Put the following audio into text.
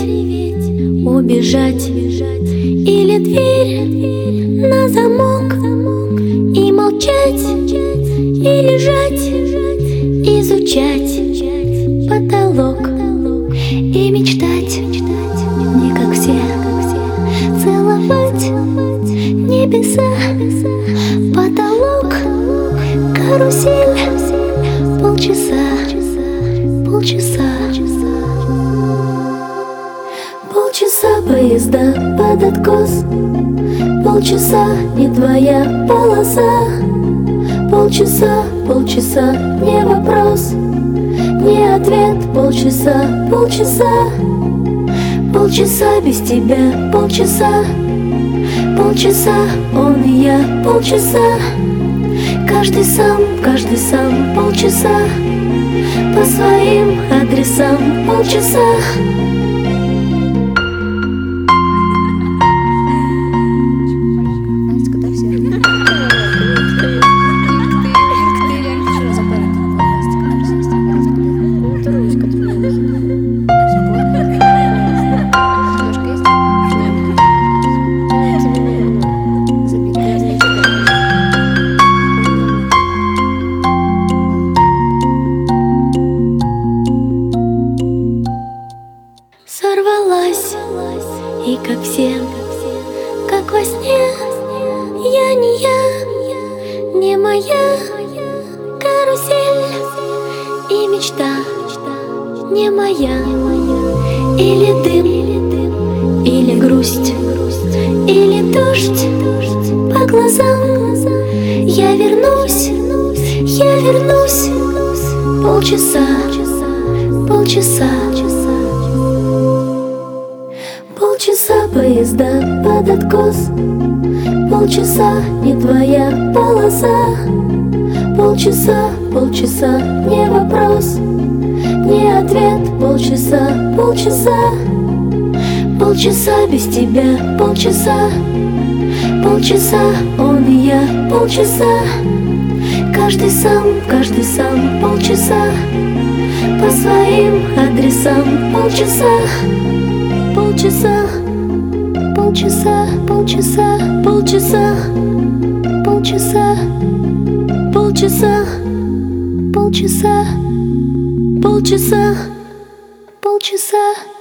убежать, или дверь на замок и молчать, и лежать, изучать потолок и мечтать, не как все, целовать небеса, потолок, карусель, полчаса, полчаса поезда под откос, полчаса не твоя полоса, полчаса не вопрос, не ответ, полчаса без тебя, полчаса он и я, полчаса каждый сам, полчаса по своим адресам, полчаса. Сорвалась, и как все, как во сне, я не я, не моя карусель, и мечта не моя, или дым, или грусть, или дождь по глазам. Я вернусь, полчаса поезда под откос, полчаса не твоя полоса, полчаса не вопрос, не ответ, полчаса без тебя, полчаса он и я, полчаса каждый сам, полчаса по своим адресам, полчаса полчаса.